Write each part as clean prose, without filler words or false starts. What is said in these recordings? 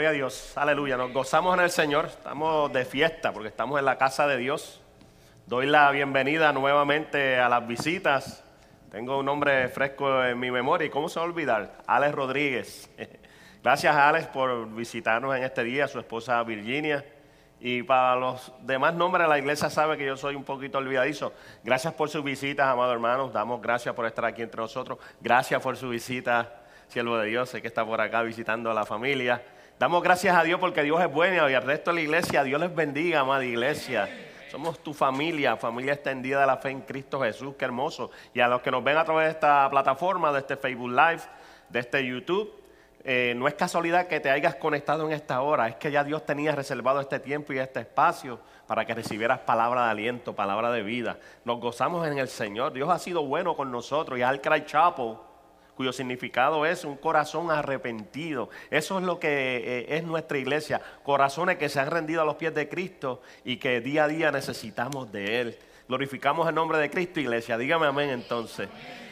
Gloria a Dios, aleluya, nos gozamos en el Señor, estamos de fiesta porque estamos en la casa de Dios. Doy la bienvenida nuevamente a las visitas. Tengo un nombre fresco en mi memoria y cómo se va a olvidar, Alex Rodríguez. Gracias a Alex por visitarnos en este día, su esposa Virginia. Y para los demás nombres, la iglesia sabe que yo soy un poquito olvidadizo. Gracias por sus visitas, amados hermanos, damos gracias por estar aquí entre nosotros. Gracias por su visita. Siervo de Dios, sé que está por acá visitando a la familia. Damos gracias a Dios porque Dios es bueno y al resto de la iglesia, Dios les bendiga, amada iglesia. Somos tu familia, familia extendida de la fe en Cristo Jesús, qué hermoso. Y a los que nos ven a través de esta plataforma, de este Facebook Live, de este YouTube, no es casualidad que te hayas conectado en esta hora, es que ya Dios tenía reservado este tiempo y este espacio para que recibieras palabra de aliento, palabra de vida. Nos gozamos en el Señor, Dios ha sido bueno con nosotros y al Cry Chapel, cuyo significado es un corazón arrepentido. Eso es lo que es nuestra iglesia, corazones que se han rendido a los pies de Cristo y que día a día necesitamos de Él. Glorificamos el nombre de Cristo, iglesia, dígame amén entonces.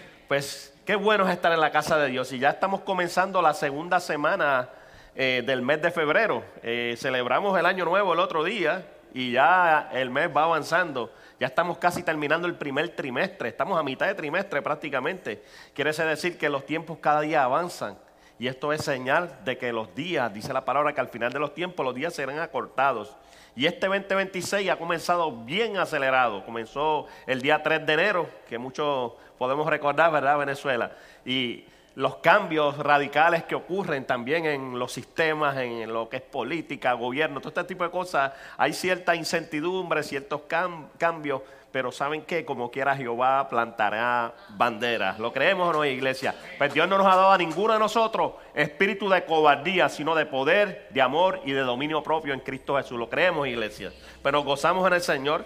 Pues qué bueno es estar en la casa de Dios y ya estamos comenzando la segunda semana del mes de febrero. Celebramos el año nuevo el otro día y ya el mes va avanzando. Ya estamos casi terminando el primer trimestre, estamos a mitad de trimestre prácticamente. Quiere decir que los tiempos cada día avanzan y esto es señal de que los días, dice la palabra que al final de los tiempos los días serán acortados. Y este 2026 ha comenzado bien acelerado, comenzó el día 3 de enero, que muchos podemos recordar, ¿verdad, Venezuela? Y los cambios radicales que ocurren también en los sistemas, en lo que es política, gobierno, todo este tipo de cosas, hay cierta incertidumbre, ciertos cambios, pero ¿saben qué? Como quiera Jehová plantará banderas. ¿Lo creemos o no, iglesia? Pues Dios no nos ha dado a ninguno de nosotros espíritu de cobardía, sino de poder, de amor y de dominio propio en Cristo Jesús. ¿Lo creemos, iglesia? Pero nos gozamos en el Señor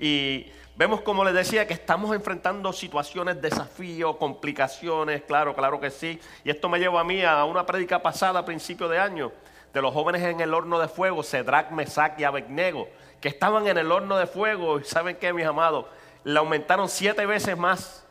y vemos, como les decía, que estamos enfrentando situaciones, desafíos, complicaciones, claro que sí. Y esto me lleva a mí a una prédica pasada a principio de año de los jóvenes en el horno de fuego, Cedrac, Mesac y Abednego, que estaban en el horno de fuego y ¿saben qué, mis amados? Le aumentaron 7 veces más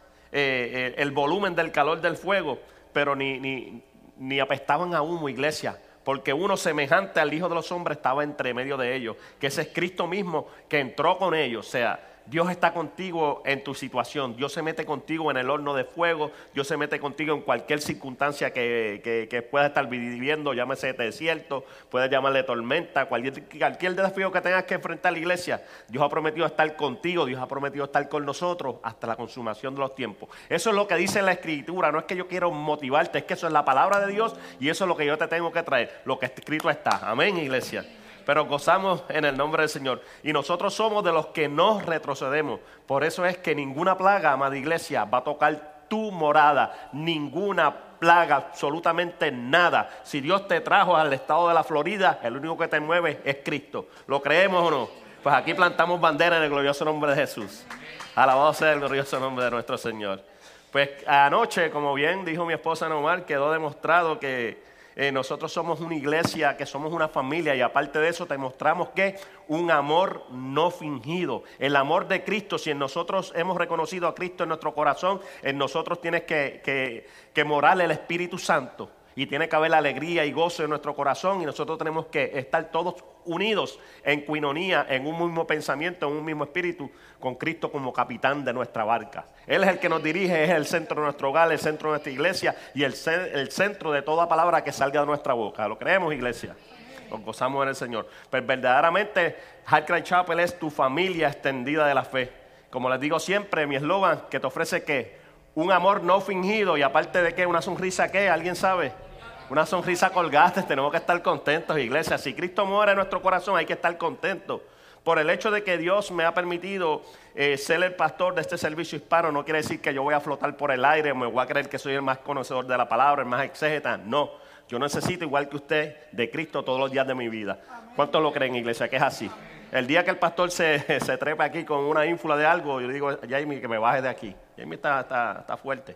el volumen del calor del fuego, pero ni apestaban a humo, iglesia. Porque uno semejante al Hijo de los Hombres estaba entre medio de ellos, que ese es Cristo mismo que entró con ellos. O sea, Dios está contigo en tu situación, Dios se mete contigo en el horno de fuego, Dios se mete contigo en cualquier circunstancia que puedas estar viviendo, llámese desierto, puedes llamarle tormenta, cualquier desafío que tengas que enfrentar a la iglesia. Dios ha prometido estar contigo, Dios ha prometido estar con nosotros hasta la consumación de los tiempos. Eso es lo que dice la Escritura, no es que yo quiero motivarte, es que eso es la palabra de Dios y eso es lo que yo te tengo que traer, lo que escrito está. Amén, iglesia. Pero gozamos en el nombre del Señor. Y nosotros somos de los que no retrocedemos. Por eso es que ninguna plaga, amada iglesia, va a tocar tu morada. Ninguna plaga, absolutamente nada. Si Dios te trajo al estado de la Florida, el único que te mueve es Cristo. ¿Lo creemos o no? Pues aquí plantamos bandera en el glorioso nombre de Jesús. Alabado sea el glorioso nombre de nuestro Señor. Pues anoche, como bien dijo mi esposa Nomar, quedó demostrado que nosotros somos una iglesia, que somos una familia y aparte de eso te mostramos que un amor no fingido. El amor de Cristo, si en nosotros hemos reconocido a Cristo en nuestro corazón, en nosotros tiene que morar el Espíritu Santo y tiene que haber alegría y gozo en nuestro corazón y nosotros tenemos que estar todos unidos en coinonía, en un mismo pensamiento, en un mismo espíritu, con Cristo como capitán de nuestra barca. Él es el que nos dirige, es el centro de nuestro hogar, el centro de nuestra iglesia y el centro de toda palabra que salga de nuestra boca. ¿Lo creemos, iglesia? Nos gozamos en el Señor. Pero verdaderamente, Heart Cry Chapel es tu familia extendida de la fe. Como les digo siempre, mi eslogan que te ofrece ¿qué? Un amor no fingido y aparte de ¿qué? Una sonrisa ¿qué? ¿Alguien sabe? Una sonrisa colgate, tenemos que estar contentos, iglesia. Si Cristo muere en nuestro corazón, hay que estar contentos. Por el hecho de que Dios me ha permitido ser el pastor de este servicio hispano, no quiere decir que yo voy a flotar por el aire, me voy a creer que soy el más conocedor de la palabra, el más exégeta. No, yo necesito, igual que usted, de Cristo todos los días de mi vida. ¿Cuántos lo creen, iglesia, que es así? El día que el pastor se trepa aquí con una ínfula de algo, yo le digo, Jamie, que me baje de aquí. Jamie está fuerte.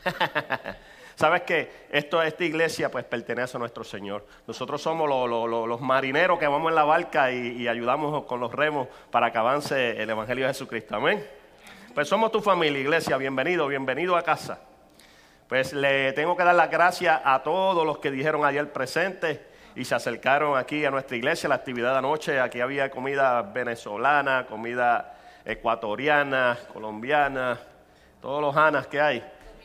¿Sabes qué? Esta iglesia pues pertenece a nuestro Señor. Nosotros somos los marineros que vamos en la barca y ayudamos con los remos para que avance el Evangelio de Jesucristo. Amén. Pues somos tu familia, iglesia. Bienvenido a casa. Pues le tengo que dar las gracias a todos los que dijeron ayer presentes y se acercaron aquí a nuestra iglesia, la actividad de anoche. Aquí había comida venezolana, comida ecuatoriana, colombiana, todos los anas que hay.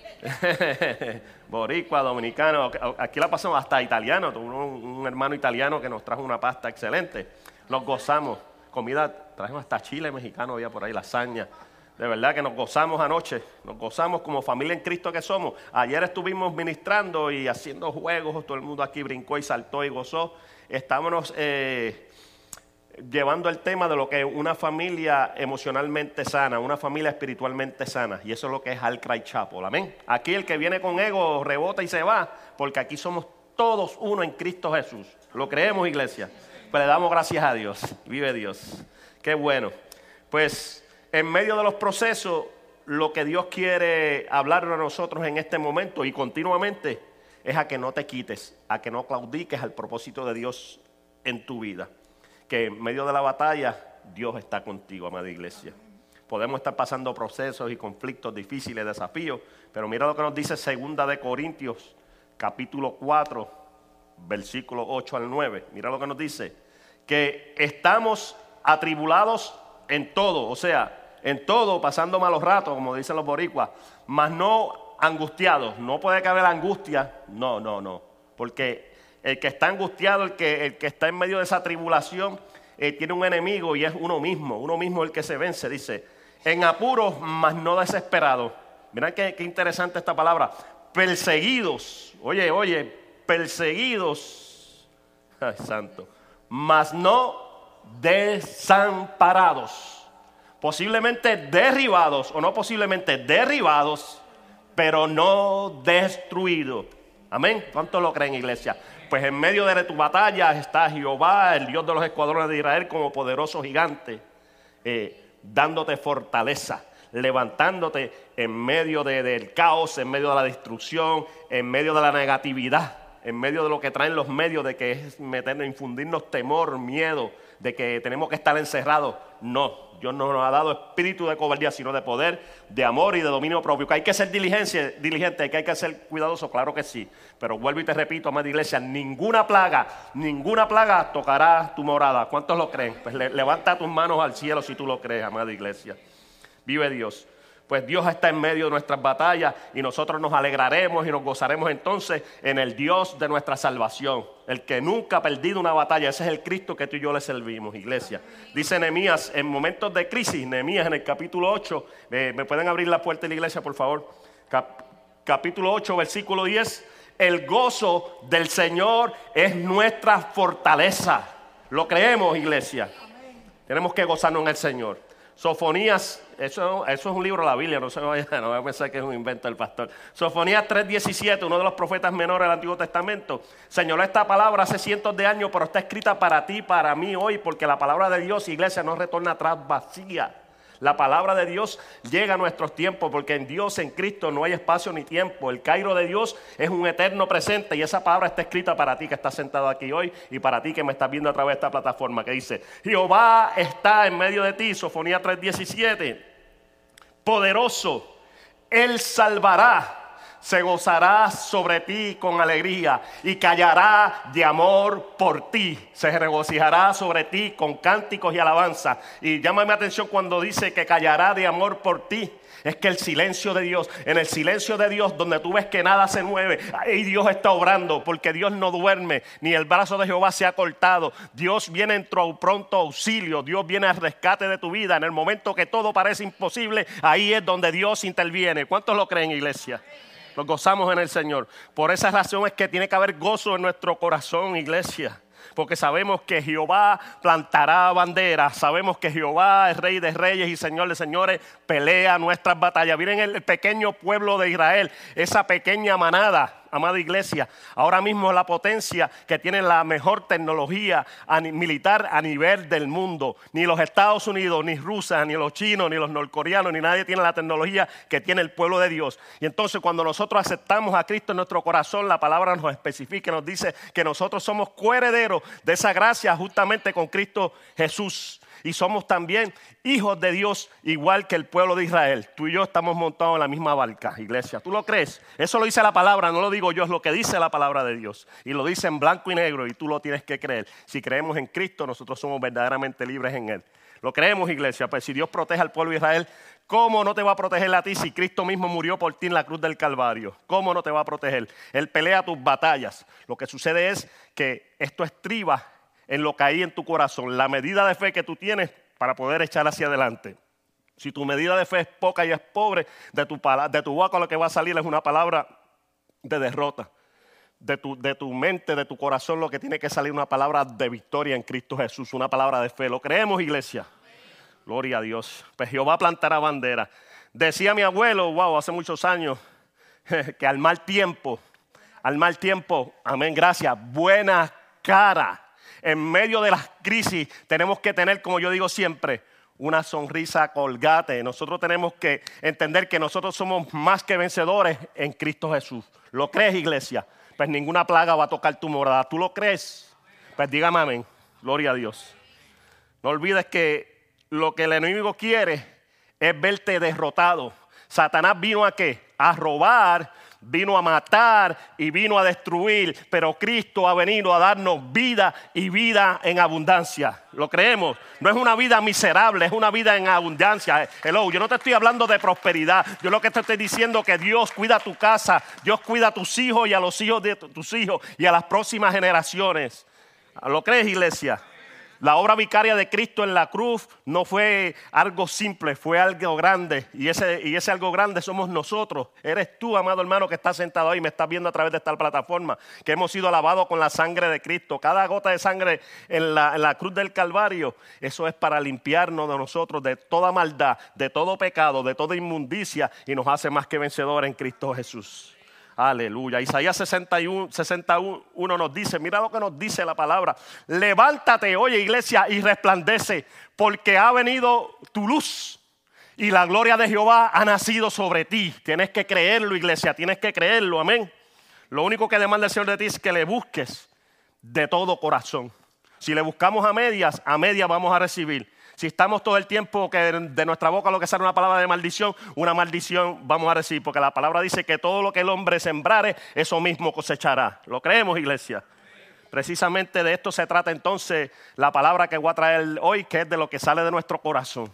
Boricua, dominicano, aquí la pasamos hasta italiano. Tuve un hermano italiano que nos trajo una pasta excelente. Nos gozamos, comida, trajimos hasta chile mexicano, había por ahí lasaña. De verdad que nos gozamos anoche, nos gozamos como familia en Cristo que somos. Ayer estuvimos ministrando y haciendo juegos, todo el mundo aquí brincó y saltó y gozó. Estábamos llevando el tema de lo que es una familia emocionalmente sana, una familia espiritualmente sana. Y eso es lo que es Alcray Chapel, amén. Aquí el que viene con ego rebota y se va, porque aquí somos todos uno en Cristo Jesús. ¿Lo creemos, iglesia? Pues le damos gracias a Dios. Vive Dios. Qué bueno. Pues en medio de los procesos, lo que Dios quiere hablarnos a nosotros en este momento y continuamente es a que no te quites, a que no claudiques al propósito de Dios en tu vida. Que en medio de la batalla Dios está contigo, amada iglesia. Podemos estar pasando procesos y conflictos difíciles, desafíos, pero mira lo que nos dice 2 de Corintios, capítulo 4, versículo 8 al 9. Mira lo que nos dice, que estamos atribulados en todo, o sea, en todo, pasando malos ratos, como dicen los boricuas, mas no angustiados. No puede caber angustia, no, porque el que está angustiado, el que está en medio de esa tribulación, tiene un enemigo y es uno mismo el que se vence. Dice, en apuros, mas no desesperados. Mirá qué interesante esta palabra. Perseguidos, oye, perseguidos, ay santo, mas no desamparados. Posiblemente derribados, o no posiblemente derribados, pero no destruidos. Amén. ¿Cuántos lo creen, iglesia? Pues en medio de tu batalla está Jehová, el Dios de los escuadrones de Israel, como poderoso gigante, dándote fortaleza, levantándote en medio del caos, en medio de la destrucción, en medio de la negatividad, en medio de lo que traen los medios, de que es infundirnos temor, miedo, de que tenemos que estar encerrados. No, Dios no nos ha dado espíritu de cobardía, sino de poder, de amor y de dominio propio. Que hay que ser diligente, que hay que ser cuidadoso, claro que sí. Pero vuelvo y te repito, amada iglesia, ninguna plaga tocará tu morada. ¿Cuántos lo creen? Pues levanta tus manos al cielo si tú lo crees, amada iglesia. Vive Dios. Pues Dios está en medio de nuestras batallas y nosotros nos alegraremos y nos gozaremos entonces en el Dios de nuestra salvación. El que nunca ha perdido una batalla, ese es el Cristo que tú y yo le servimos, iglesia. Dice Nehemías, en momentos de crisis, Nehemías en el capítulo 8, ¿me pueden abrir la puerta de la iglesia, por favor? Capítulo 8, versículo 10, el gozo del Señor es nuestra fortaleza. ¿Lo creemos, iglesia? Tenemos que gozarnos en el Señor. Sofonías, eso es un libro de la Biblia, no voy a pensar que es un invento del pastor. Sofonías 3:17, uno de los profetas menores del Antiguo Testamento, señaló esta palabra hace cientos de años, pero está escrita para ti, para mí hoy, porque la palabra de Dios, iglesia, no retorna atrás vacía. La palabra de Dios llega a nuestros tiempos, porque en Dios, en Cristo, no hay espacio ni tiempo. El Cairo de Dios es un eterno presente y esa palabra está escrita para ti que estás sentado aquí hoy y para ti que me estás viendo a través de esta plataforma, que dice, Jehová está en medio de ti, Sofonías 3:17, poderoso, Él salvará. Se gozará sobre ti con alegría y callará de amor por ti. Se regocijará sobre ti con cánticos y alabanza. Y llama mi atención cuando dice que callará de amor por ti. Es que el silencio de Dios, en el silencio de Dios, donde tú ves que nada se mueve, ahí Dios está obrando, porque Dios no duerme, ni el brazo de Jehová se ha cortado. Dios viene en tu pronto auxilio, Dios viene al rescate de tu vida. En el momento que todo parece imposible, ahí es donde Dios interviene. ¿Cuántos lo creen, iglesia? Nos gozamos en el Señor. Por esa razón es que tiene que haber gozo en nuestro corazón, iglesia. Porque sabemos que Jehová plantará banderas. Sabemos que Jehová es Rey de reyes y Señor de señores. Pelea nuestras batallas. Miren el pequeño pueblo de Israel. Esa pequeña manada, amada iglesia. Ahora mismo es la potencia que tiene la mejor tecnología militar a nivel del mundo. Ni los Estados Unidos, ni Rusia, ni los chinos, ni los norcoreanos, ni nadie tiene la tecnología que tiene el pueblo de Dios. Y entonces cuando nosotros aceptamos a Cristo en nuestro corazón, la palabra nos especifica, nos dice que nosotros somos coherederos de esa gracia justamente con Cristo Jesús. y somos también hijos de Dios, igual que el pueblo de Israel. Tú y yo estamos montados en la misma barca, iglesia. ¿Tú lo crees? Eso lo dice la palabra, no lo digo yo, es lo que dice la palabra de Dios. Y lo dice en blanco y negro y tú lo tienes que creer. Si creemos en Cristo, nosotros somos verdaderamente libres en Él. ¿Lo creemos, iglesia? Pues si Dios protege al pueblo de Israel, ¿cómo no te va a proteger a ti si Cristo mismo murió por ti en la cruz del Calvario? ¿Cómo no te va a proteger? Él pelea tus batallas. Lo que sucede es que esto estriba en lo que hay en tu corazón, la medida de fe que tú tienes para poder echar hacia adelante. Si tu medida de fe es poca y es pobre, de tu boca lo que va a salir es una palabra de derrota. De tu mente, de tu corazón, lo que tiene que salir una palabra de victoria en Cristo Jesús, una palabra de fe. ¿Lo creemos, iglesia? Gloria a Dios. Pues Jehová plantará bandera. Decía mi abuelo, wow, hace muchos años, que al mal tiempo, amén, gracias, buena cara. En medio de las crisis tenemos que tener, como yo digo siempre, una sonrisa colgate. Nosotros tenemos que entender que nosotros somos más que vencedores en Cristo Jesús. ¿Lo crees, iglesia? Pues ninguna plaga va a tocar tu morada. ¿Tú lo crees? Pues dígame amén. Gloria a Dios. No olvides que lo que el enemigo quiere es verte derrotado. Satanás vino a ¿qué? A robar, vino a matar y vino a destruir. Pero Cristo ha venido a darnos vida y vida en abundancia. ¿Lo creemos? No es una vida miserable, es una vida en abundancia. Hello, yo no te estoy hablando de prosperidad. Yo lo que te estoy diciendo es que Dios cuida tu casa, Dios cuida a tus hijos y a los hijos de tus hijos y a las próximas generaciones. ¿Lo crees, iglesia? La obra vicaria de Cristo en la cruz no fue algo simple, fue algo grande. Y ese algo grande somos nosotros. Eres tú, amado hermano, que estás sentado ahí, me estás viendo a través de esta plataforma, que hemos sido lavados con la sangre de Cristo. Cada gota de sangre en la cruz del Calvario, eso es para limpiarnos de nosotros, de toda maldad, de todo pecado, de toda inmundicia, y nos hace más que vencedores en Cristo Jesús. Aleluya. Isaías 61 nos dice, mira lo que nos dice la palabra. Levántate, oye iglesia, y resplandece, porque ha venido tu luz y la gloria de Jehová ha nacido sobre ti. Tienes que creerlo, iglesia, tienes que creerlo, amén. Lo único que demanda el Señor de ti es que le busques de todo corazón. Si le buscamos a medias vamos a recibir. Si estamos todo el tiempo que de nuestra boca lo que sale una palabra de maldición, una maldición vamos a recibir. Porque la palabra dice que todo lo que el hombre sembrare, eso mismo cosechará. ¿Lo creemos, iglesia? Precisamente de esto se trata entonces la palabra que voy a traer hoy, que es de lo que sale de nuestro corazón.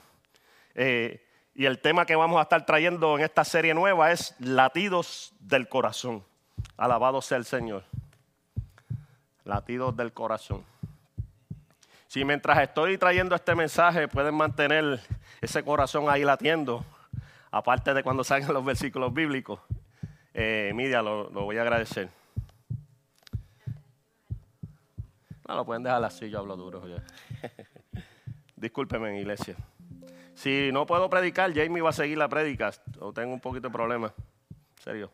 Y el tema que vamos a estar trayendo en esta serie nueva es latidos del corazón. Alabado sea el Señor. Latidos del corazón. Si mientras estoy trayendo este mensaje pueden mantener ese corazón ahí latiendo, aparte de cuando salgan los versículos bíblicos, Midia, lo voy a agradecer. No, lo pueden dejar así, yo hablo duro. Discúlpenme, iglesia. Si no puedo predicar, Jamie va a seguir la prédica, o tengo un poquito de problema. En serio.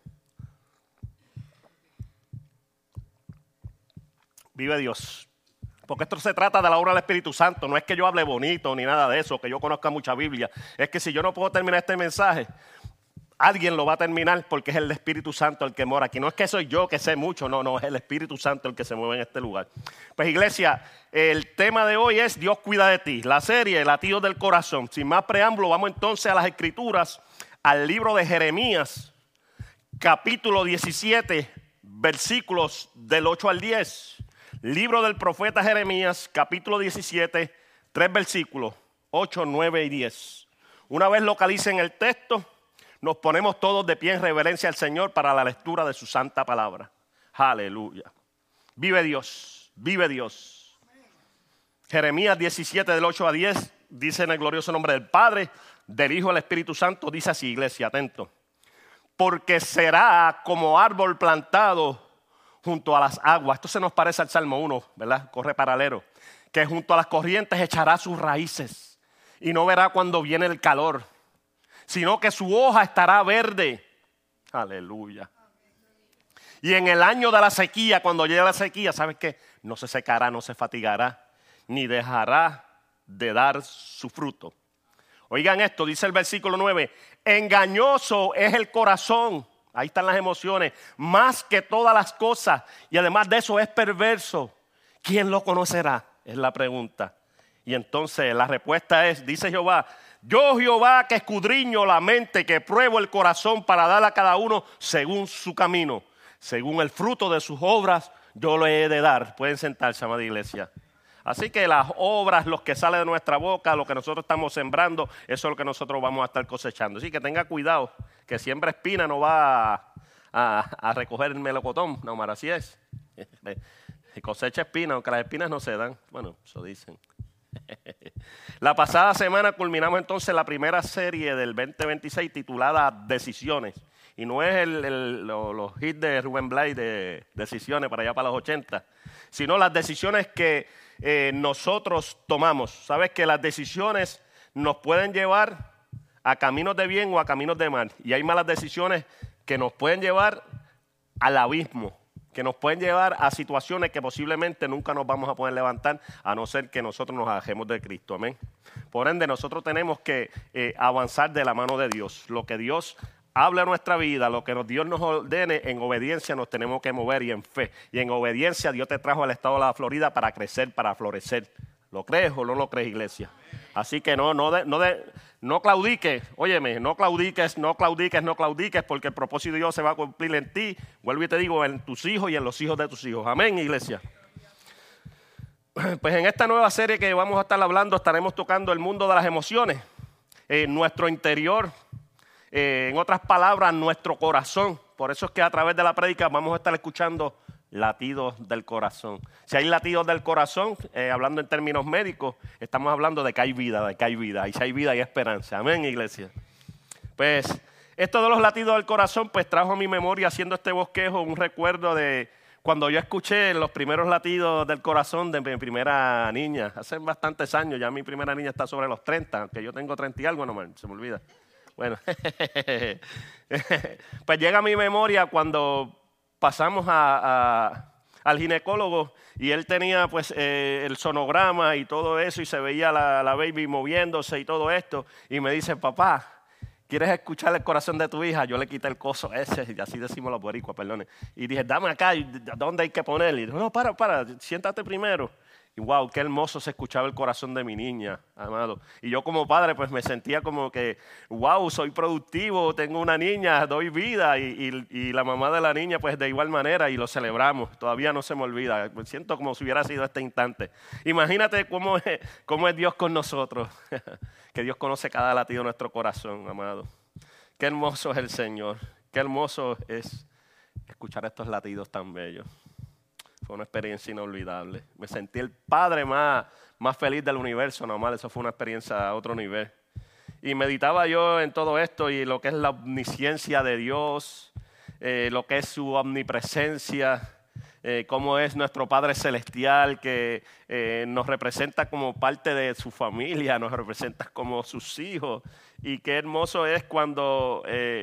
Vive Dios. Porque esto se trata de la obra del Espíritu Santo. No es que yo hable bonito ni nada de eso, que yo conozca mucha Biblia. Es que si yo no puedo terminar este mensaje, alguien lo va a terminar porque es el Espíritu Santo el que mora aquí. No es que soy yo que sé mucho, no, es el Espíritu Santo el que se mueve en este lugar. Pues iglesia, el tema de hoy es Dios cuida de ti. La serie, Latidos del Corazón. Sin más preámbulo, vamos entonces a las Escrituras, al libro de Jeremías, capítulo 17, versículos del 8 al 10. Libro del profeta Jeremías, capítulo 17, 3 versículos, 8, 9 y 10. Una vez localicen el texto, nos ponemos todos de pie en reverencia al Señor para la lectura de su santa palabra. Aleluya. Vive Dios, vive Dios. Jeremías 17, del 8 a 10, dice en el glorioso nombre del Padre, del Hijo y del Espíritu Santo, dice así, iglesia, atento. Porque será como árbol plantado junto a las aguas. Esto se nos parece al Salmo 1, ¿verdad? Corre paralelo. Que junto a las corrientes echará sus raíces y no verá cuando viene el calor, sino que su hoja estará verde. Aleluya. Y en el año de la sequía, cuando llegue la sequía, ¿sabes qué? No se secará, no se fatigará, ni dejará de dar su fruto. Oigan esto, dice el versículo 9. Engañoso es el corazón. Ahí están las emociones, más que todas las cosas. Y además de eso es perverso. ¿Quién lo conocerá? Es la pregunta. Y entonces la respuesta es, dice Jehová, yo Jehová que escudriño la mente, que pruebo el corazón para dar a cada uno según su camino, según el fruto de sus obras, yo le he de dar. Pueden sentarse, amada iglesia. Así que las obras, los que salen de nuestra boca, lo que nosotros estamos sembrando, eso es lo que nosotros vamos a estar cosechando. Así que tenga cuidado, que siembra espina no va a recoger el melocotón. No, Mara, así es. Cosecha espina, aunque las espinas no se dan. Bueno, eso dicen. La pasada semana culminamos entonces la primera serie del 2026 titulada Decisiones. Y no es los hits de Rubén Blades de Decisiones para allá para los 80, sino las decisiones que nosotros tomamos. Sabes que las decisiones nos pueden llevar a caminos de bien o a caminos de mal. Y hay malas decisiones que nos pueden llevar al abismo, que nos pueden llevar a situaciones que posiblemente nunca nos vamos a poder levantar, a no ser que nosotros nos alejemos de Cristo. Amén. Por ende, nosotros tenemos que avanzar de la mano de Dios. Lo que Dios habla en nuestra vida, lo que Dios nos ordene, en obediencia nos tenemos que mover y en fe. Y en obediencia Dios te trajo al estado de la Florida para crecer, para florecer. ¿Lo crees o no lo crees, iglesia? Así que no claudiques, óyeme, no claudiques, porque el propósito de Dios se va a cumplir en ti. Vuelvo y te digo, en tus hijos y en los hijos de tus hijos. Amén, iglesia. Pues en esta nueva serie que vamos a estar hablando, estaremos tocando el mundo de las emociones, nuestro interior, en otras palabras, nuestro corazón. Por eso es que a través de la prédica vamos a estar escuchando latidos del corazón. Si hay latidos del corazón, hablando en términos médicos, estamos hablando de que hay vida, Y si hay vida hay esperanza. Amén, iglesia. Pues esto de los latidos del corazón, pues trajo a mi memoria, haciendo este bosquejo, un recuerdo de cuando yo escuché los primeros latidos del corazón de mi primera niña. Hace bastantes años, ya mi primera niña está sobre los 30, aunque yo tengo 30 y algo nomás, se me olvida. Bueno, pues llega a mi memoria cuando pasamos al ginecólogo y él tenía pues el sonograma y todo eso y se veía la baby moviéndose y todo esto y me dice, papá, ¿quieres escuchar el corazón de tu hija? Yo le quité el coso ese, y así decimos los boricuas, perdone. Y dije, dame acá, ¿dónde hay que ponerle? Y dijo, no, para, siéntate primero. Y wow, qué hermoso se escuchaba el corazón de mi niña, amado. Y yo como padre pues me sentía como que, wow, soy productivo, tengo una niña, doy vida. Y la mamá de la niña pues de igual manera y lo celebramos. Todavía no se me olvida, me siento como si hubiera sido este instante. Imagínate cómo es Dios con nosotros, que Dios conoce cada latido de nuestro corazón, amado. Qué hermoso es el Señor, qué hermoso es escuchar estos latidos tan bellos. Fue una experiencia inolvidable. Me sentí el padre más feliz del universo, normal. Eso fue una experiencia a otro nivel. Y meditaba yo en todo esto y lo que es la omnisciencia de Dios, lo que es su omnipresencia, cómo es nuestro Padre Celestial que nos representa como parte de su familia, nos representa como sus hijos. Y qué hermoso es cuando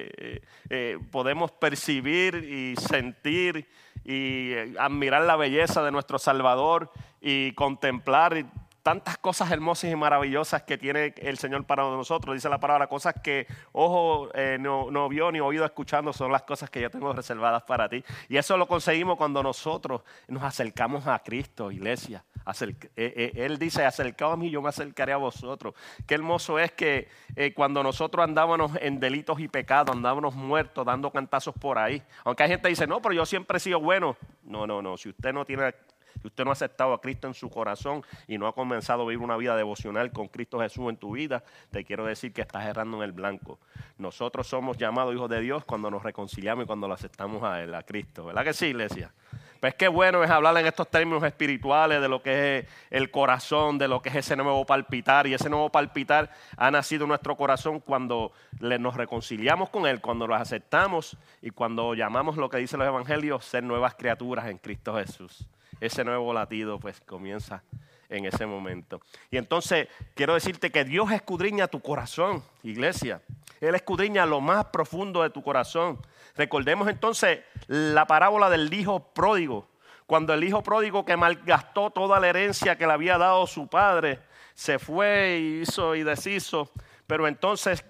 podemos percibir y sentir y admirar la belleza de nuestro Salvador y contemplar tantas cosas hermosas y maravillosas que tiene el Señor para nosotros. Dice la palabra, cosas que ojo no vio ni oído escuchando son las cosas que yo tengo reservadas para ti. Y eso lo conseguimos cuando nosotros nos acercamos a Cristo, iglesia. Él dice, acercaos a mí, yo me acercaré a vosotros. Qué hermoso es que cuando nosotros andábamos en delitos y pecados, andábamos muertos, dando cantazos por ahí. Aunque hay gente que dice, no, pero yo siempre he sido bueno. No. Si usted no ha aceptado a Cristo en su corazón y no ha comenzado a vivir una vida devocional con Cristo Jesús en tu vida, te quiero decir que estás errando en el blanco. Nosotros somos llamados hijos de Dios cuando nos reconciliamos y cuando lo aceptamos a Él, a Cristo. ¿Verdad que sí, iglesia? Pues qué bueno es hablar en estos términos espirituales de lo que es el corazón, de lo que es ese nuevo palpitar. Y ese nuevo palpitar ha nacido en nuestro corazón cuando nos reconciliamos con Él, cuando lo aceptamos y cuando llamamos lo que dicen los evangelios, ser nuevas criaturas en Cristo Jesús. Ese nuevo latido pues comienza en ese momento. Y entonces quiero decirte que Dios escudriña tu corazón, iglesia. Él escudriña lo más profundo de tu corazón. Recordemos entonces la parábola del hijo pródigo. Cuando el hijo pródigo que malgastó toda la herencia que le había dado su padre, se fue y hizo y deshizo. Pero entonces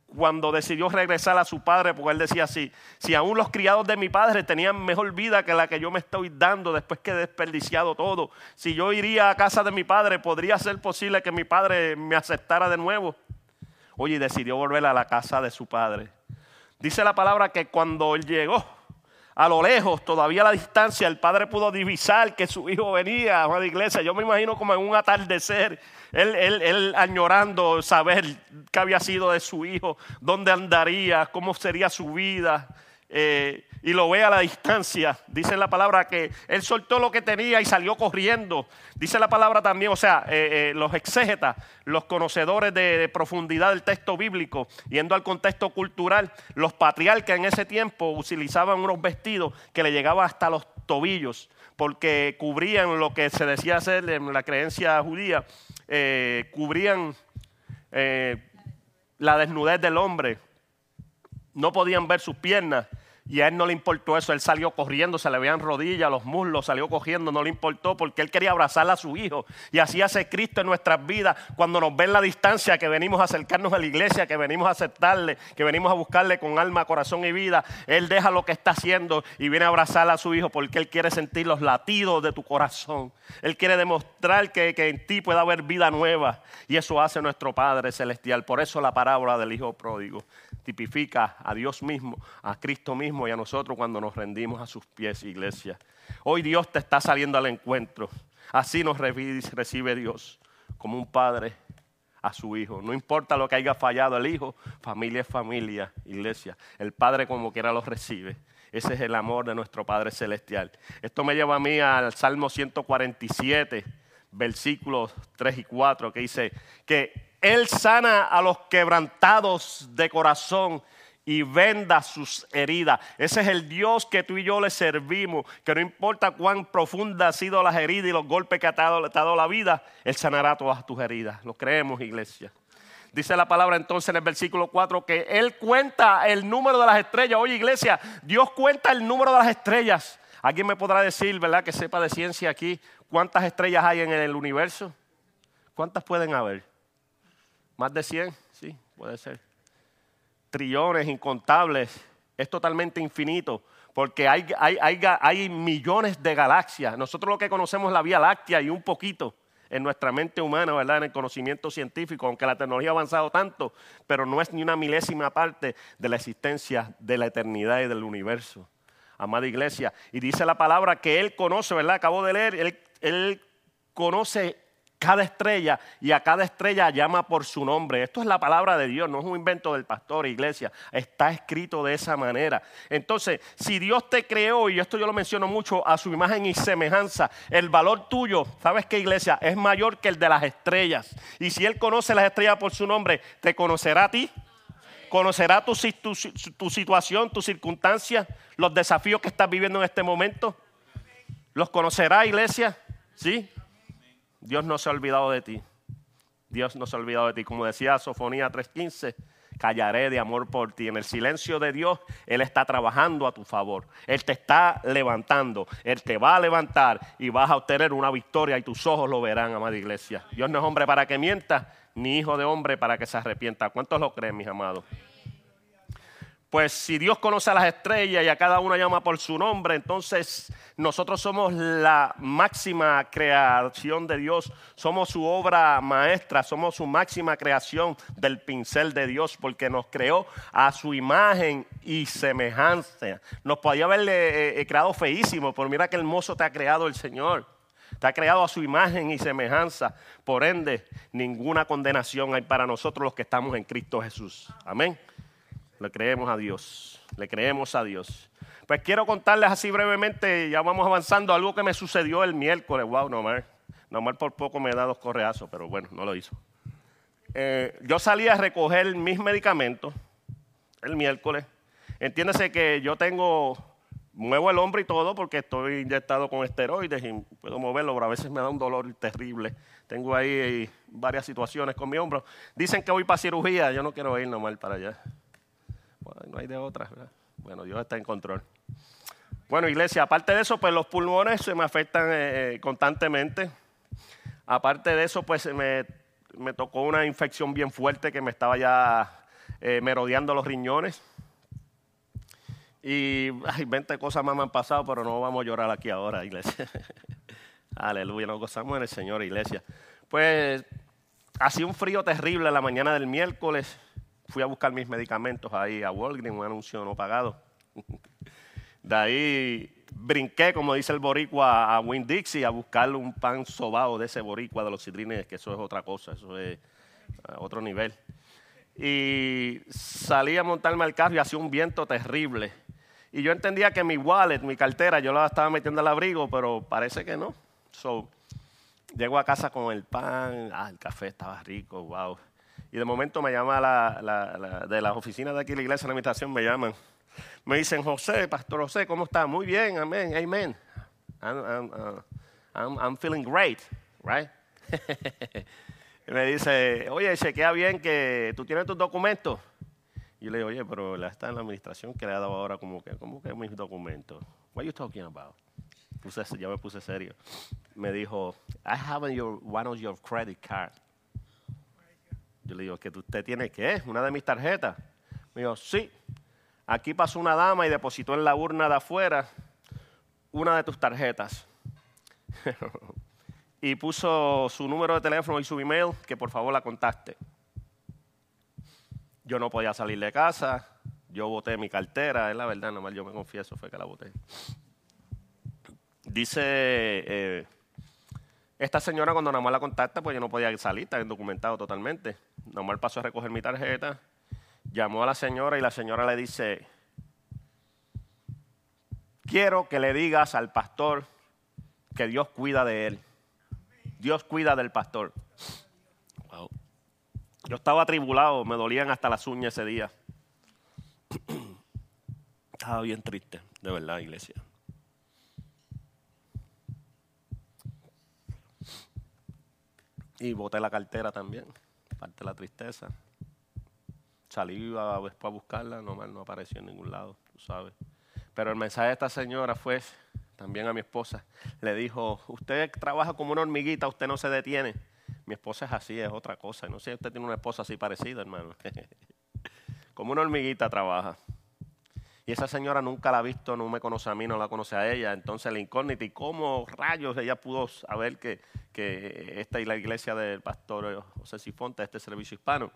cuando decidió regresar a su padre, porque él decía así: si aún los criados de mi padre tenían mejor vida que la que yo me estoy dando después que he desperdiciado todo, si yo iría a casa de mi padre, ¿podría ser posible que mi padre me aceptara de nuevo? Oye, decidió volver a la casa de su padre. Dice la palabra que cuando él llegó, a lo lejos, todavía a la distancia, el padre pudo divisar que su hijo venía a la iglesia. Yo me imagino como en un atardecer, él añorando saber qué había sido de su hijo, dónde andaría, cómo sería su vida. Y lo ve a la distancia. Dice la palabra que él soltó lo que tenía y salió corriendo. Dice la palabra también, o sea, los exégetas, los conocedores de profundidad del texto bíblico, yendo al contexto cultural, los patriarcas en ese tiempo utilizaban unos vestidos que le llegaban hasta los tobillos, porque cubrían lo que se decía ser en la creencia judía, cubrían la desnudez del hombre. No podían ver sus piernas. Y a él no le importó eso, él salió corriendo, se le veían rodillas, los muslos, salió cogiendo, no le importó porque él quería abrazar a su hijo. Y así hace Cristo en nuestras vidas cuando nos ve en la distancia, que venimos a acercarnos a la iglesia, que venimos a aceptarle, que venimos a buscarle con alma, corazón y vida. Él deja lo que está haciendo y viene a abrazar a su hijo porque él quiere sentir los latidos de tu corazón. Él quiere demostrar que en ti puede haber vida nueva. Y eso hace nuestro Padre Celestial. Por eso la parábola del hijo pródigo tipifica a Dios mismo, a Cristo mismo y a nosotros cuando nos rendimos a sus pies, iglesia. Hoy Dios te está saliendo al encuentro. Así nos recibe Dios, como un padre a su hijo. No importa lo que haya fallado el hijo, familia es familia, iglesia. El padre como quiera los recibe. Ese es el amor de nuestro Padre Celestial. Esto me lleva a mí al Salmo 147, versículos 3 y 4, que dice que Él sana a los quebrantados de corazón y venda sus heridas. Ese es el Dios que tú y yo le servimos, que no importa cuán profunda han sido las heridas y los golpes que te ha dado la vida, Él sanará todas tus heridas. Lo creemos, iglesia. Dice la palabra entonces en el versículo 4 que Él cuenta el número de las estrellas. Oye, iglesia, Dios cuenta el número de las estrellas. ¿Alguien me podrá decir, verdad, que sepa de ciencia aquí, cuántas estrellas hay en el universo? ¿Cuántas pueden haber? ¿Más de 100? Sí, puede ser. Trillones, incontables. Es totalmente infinito porque hay millones de galaxias. Nosotros lo que conocemos es la Vía Láctea y un poquito en nuestra mente humana, ¿verdad? En el conocimiento científico, aunque la tecnología ha avanzado tanto, pero no es ni una milésima parte de la existencia de la eternidad y del universo. Amada iglesia. Y dice la palabra que Él conoce, ¿verdad? Acabo de leer, Él conoce cada estrella y a cada estrella llama por su nombre. Esto es la palabra de Dios, no es un invento del pastor, iglesia. Está escrito de esa manera. Entonces, si Dios te creó, y esto yo lo menciono mucho, a su imagen y semejanza, el valor tuyo, ¿sabes qué, iglesia? Es mayor que el de las estrellas. Y si Él conoce las estrellas por su nombre, ¿te conocerá a ti? ¿Conocerá tu situación, tus circunstancias, los desafíos que estás viviendo en este momento? ¿Los conocerá, iglesia? ¿Sí? Dios no se ha olvidado de ti. Dios no se ha olvidado de ti. Como decía Sofonía 3:15, callaré de amor por ti. En el silencio de Dios, Él está trabajando a tu favor. Él te está levantando. Él te va a levantar y vas a obtener una victoria y tus ojos lo verán, amada iglesia. Dios no es hombre para que mienta, ni hijo de hombre para que se arrepienta. ¿Cuántos lo creen, mis amados? Pues si Dios conoce a las estrellas y a cada una llama por su nombre, entonces nosotros somos la máxima creación de Dios, somos su obra maestra, somos su máxima creación del pincel de Dios, porque nos creó a su imagen y semejanza. Nos podía haberle creado feísimo, pero mira qué hermoso te ha creado el Señor. Te ha creado a su imagen y semejanza. Por ende, ninguna condenación hay para nosotros los que estamos en Cristo Jesús. Amén. Le creemos a Dios, le creemos a Dios. Pues quiero contarles así brevemente, ya vamos avanzando, algo que me sucedió el miércoles. Wow, Nomar por poco me da 2 correazos, pero bueno, no lo hizo. Yo salí a recoger mis medicamentos el miércoles. Entiéndase que yo muevo el hombro y todo porque estoy inyectado con esteroides y puedo moverlo, pero a veces me da un dolor terrible. Tengo ahí varias situaciones con mi hombro. Dicen que voy para cirugía, yo no quiero ir nomás para allá. No hay de otra, ¿verdad? Bueno, Dios está en control. Bueno, iglesia, aparte de eso, pues los pulmones se me afectan constantemente. Aparte de eso, pues me tocó una infección bien fuerte que me estaba ya merodeando los riñones. Y 20 cosas más me han pasado, pero no vamos a llorar aquí ahora, iglesia. Aleluya, nos gozamos en el Señor, iglesia. Pues hacía un frío terrible la mañana del miércoles. Fui a buscar mis medicamentos ahí a Walgreens, un anuncio no pagado. De ahí brinqué, como dice el boricua, a Winn-Dixie a buscarle un pan sobao de ese boricua de los Citrines, que eso es otra cosa, eso es otro nivel. Y salí a montarme al carro y hacía un viento terrible. Y yo entendía que mi wallet, mi cartera, yo la estaba metiendo al abrigo, pero parece que no. Llego a casa con el pan, el café estaba rico, wow. Y de momento me llama de las oficinas de aquí de la iglesia de la administración, me llaman. Me dicen, José, Pastor José, ¿cómo está? Muy bien, amén, amen. I'm feeling great, right? Y me dice, oye, chequea bien que tú tienes tus documentos. Y yo le digo, oye, pero la está en la administración que le ha dado ahora ¿cómo que mis documentos? What are you talking about? Ya me puse serio. Me dijo, I have one of your credit cards. Yo le digo, ¿que usted tiene qué? ¿Una de mis tarjetas? Me dijo, sí. Aquí pasó una dama y depositó en la urna de afuera una de tus tarjetas. Y puso su número de teléfono y su email, que por favor la contacte. Yo no podía salir de casa, yo boté mi cartera, es la verdad, nomás yo me confieso, fue que la boté. Dice, esta señora cuando nomás la contacta, pues yo no podía salir, estaba indocumentado totalmente. Nomás pasó a recoger mi tarjeta, llamó a la señora y la señora le dice, quiero que le digas al pastor que Dios cuida de él. Dios cuida del pastor. Wow. Yo estaba atribulado, me dolían hasta las uñas ese día. Estaba bien triste, de verdad, iglesia. Y boté la cartera también, parte de la tristeza. Salí después a buscarla, no apareció en ningún lado, tú sabes. Pero el mensaje de esta señora fue, también a mi esposa, le dijo, usted trabaja como una hormiguita, usted no se detiene. Mi esposa es así, es otra cosa. No sé si usted tiene una esposa así parecida, hermano. Como una hormiguita trabaja. Y esa señora nunca la ha visto, no me conoce a mí, no la conoce a ella. Entonces la incógnita, ¿y cómo rayos ella pudo saber que esta es la iglesia del pastor José Sifonte, este servicio hispano?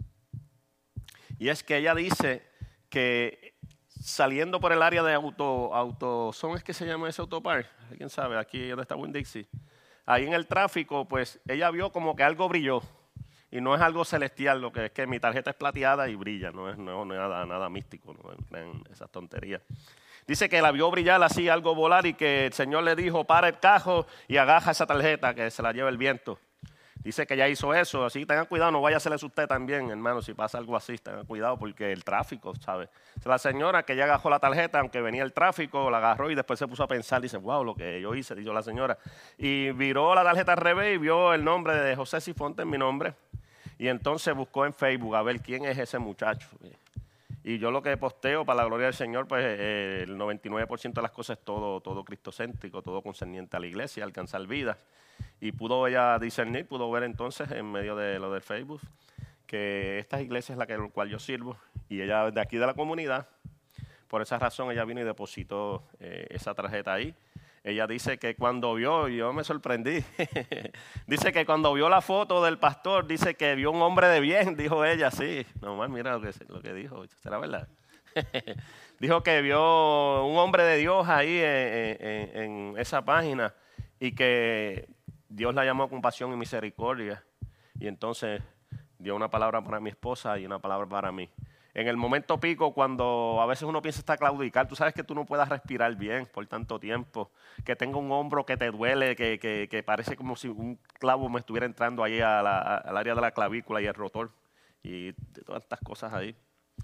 Y es que ella dice que saliendo por el área de ¿son es que se llama ese autopark? ¿Quién sabe? Aquí donde está Winn-Dixie. Ahí en el tráfico, pues ella vio como que algo brilló. Y no es algo celestial, lo que es que mi tarjeta es plateada y brilla, no es nada místico, no es esas tonterías. Dice que la vio brillar así, algo volar, y que el Señor le dijo, para el cajo y agaja esa tarjeta, que se la lleve el viento. Dice que ya hizo eso, así tengan cuidado, no vaya a hacerles usted también, hermano, si pasa algo así, tengan cuidado porque el tráfico, ¿sabe? La señora que ya agajó la tarjeta, aunque venía el tráfico, la agarró y después se puso a pensar, dice, wow, lo que yo hice, dijo la señora. Y viró la tarjeta al revés y vio el nombre de José Sifonte en mi nombre. Y entonces buscó en Facebook a ver quién es ese muchacho. Y yo lo que posteo, para la gloria del Señor, pues el 99% de las cosas es todo cristocéntrico, todo concerniente a la iglesia, alcanzar vidas. Y pudo ella discernir, pudo ver entonces en medio de lo del Facebook que esta iglesia es la cual yo sirvo y ella es de aquí de la comunidad. Por esa razón ella vino y depositó esa tarjeta ahí. Ella dice que cuando vio, y yo me sorprendí, dice que cuando vio la foto del pastor, dice que vio un hombre de bien, dijo ella, sí, nomás mira lo que dijo, ¿será verdad? Dijo que vio un hombre de Dios ahí en esa página y que Dios la llamó con pasión y misericordia. Y entonces dio una palabra para mi esposa y una palabra para mí. En el momento pico, cuando a veces uno piensa estar claudicar, tú sabes que tú no puedas respirar bien por tanto tiempo, que tenga un hombro que te duele, que parece como si un clavo me estuviera entrando ahí al área de la clavícula y el rotor, y de todas estas cosas ahí.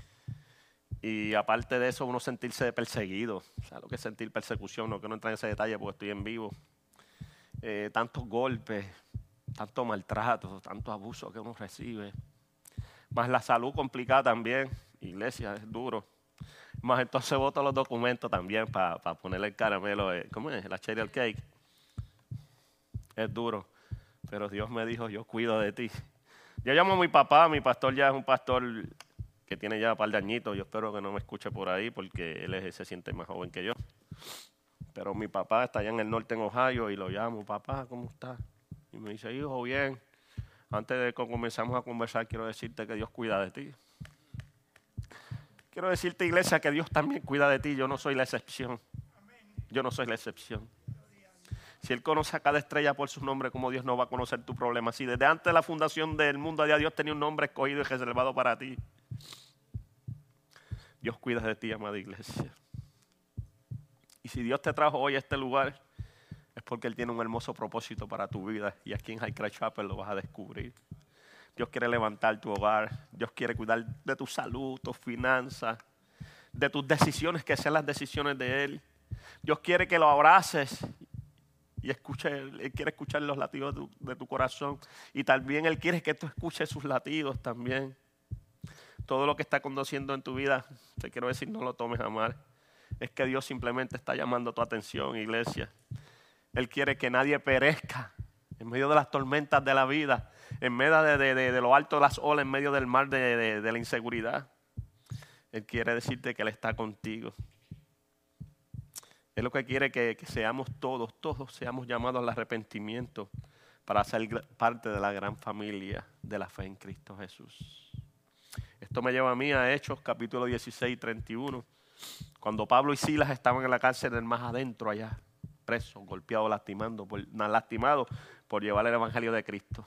Y aparte de eso, uno sentirse perseguido, ¿sabes lo que es sentir persecución? No quiero entrar en ese detalle porque estoy en vivo. Tantos golpes, tanto maltrato, tanto abuso que uno recibe. Más la salud complicada también, iglesia, es duro. Más entonces boto los documentos también para ponerle el caramelo, ¿cómo es? La cherry cake. Es duro, pero Dios me dijo, yo cuido de ti. Yo llamo a mi papá, mi pastor ya es un pastor que tiene ya un par de añitos. Yo espero que no me escuche por ahí porque se siente más joven que yo. Pero mi papá está allá en el norte, en Ohio, y lo llamo: papá, ¿cómo estás? Y me dice: hijo, bien. Antes de que comenzamos a conversar, quiero decirte que Dios cuida de ti. Quiero decirte, iglesia, que Dios también cuida de ti. Yo no soy la excepción. Yo no soy la excepción. Si Él conoce a cada estrella por su nombre, ¿cómo Dios no va a conocer tu problema? Si desde antes de la fundación del mundo ya Dios tenía un nombre escogido y reservado para ti. Dios cuida de ti, amada iglesia. Y si Dios te trajo hoy a este lugar, es porque Él tiene un hermoso propósito para tu vida. Y aquí en Highcrest Chapel lo vas a descubrir. Dios quiere levantar tu hogar. Dios quiere cuidar de tu salud, tus finanzas, de tus decisiones, que sean las decisiones de Él. Dios quiere que lo abraces y Él quiere escuchar los latidos de tu corazón. Y también Él quiere que tú escuches sus latidos también. Todo lo que está conduciendo en tu vida, te quiero decir, no lo tomes a mal. Es que Dios simplemente está llamando tu atención, iglesia. Él quiere que nadie perezca en medio de las tormentas de la vida, en medio de lo alto de las olas, en medio del mar de la inseguridad. Él quiere decirte que Él está contigo. Él lo que quiere que seamos todos seamos llamados al arrepentimiento para ser parte de la gran familia de la fe en Cristo Jesús. Esto me lleva a mí a Hechos capítulo 16, 31. Cuando Pablo y Silas estaban en la cárcel del más adentro allá, presos, golpeados, lastimados por llevar el evangelio de Cristo.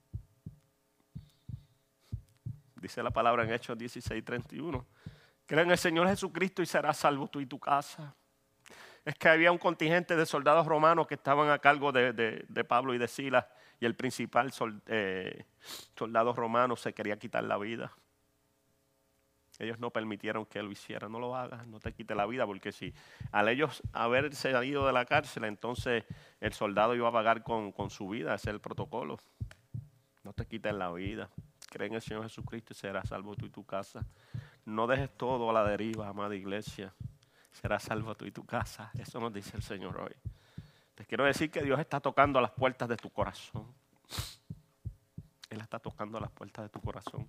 Dice la palabra en Hechos 16, 31. Cree en el Señor Jesucristo y serás salvo tú y tu casa. Es que había un contingente de soldados romanos que estaban a cargo de Pablo y de Silas, y el principal soldado romano se quería quitar la vida. Ellos no permitieron que él lo hiciera. No lo hagas, no te quite la vida, porque si al ellos haber salido de la cárcel, entonces el soldado iba a pagar con su vida. Ese es el protocolo. No te quites la vida. Cree en el Señor Jesucristo y serás salvo tú y tu casa. No dejes todo a la deriva, amada iglesia. Serás salvo tú y tu casa. Eso nos dice el Señor hoy. Te quiero decir que Dios está tocando a las puertas de tu corazón. Él está tocando a las puertas de tu corazón.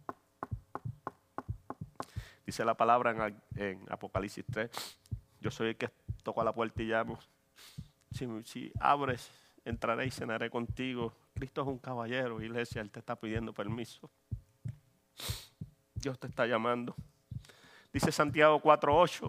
Dice la palabra en Apocalipsis 3. Yo soy el que toco a la puerta y llamo. Si abres, entraré y cenaré contigo. Cristo es un caballero, iglesia. Él te está pidiendo permiso. Dios te está llamando. Dice Santiago 4:8.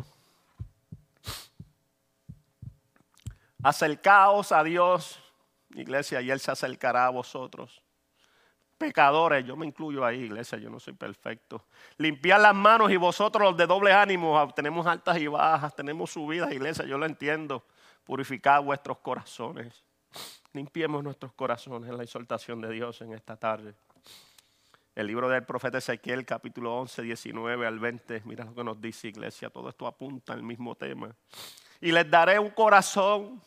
Acercaos a Dios, iglesia, y Él se acercará a vosotros. Pecadores, yo me incluyo ahí, iglesia, yo no soy perfecto. Limpiad las manos y vosotros los de doble ánimo, tenemos altas y bajas, tenemos subidas, iglesia, yo lo entiendo. Purificad vuestros corazones. Limpiemos nuestros corazones en la exaltación de Dios en esta tarde. El libro del profeta Ezequiel, capítulo 11, 19 al 20, mira lo que nos dice, iglesia, todo esto apunta al mismo tema. Y les daré un corazón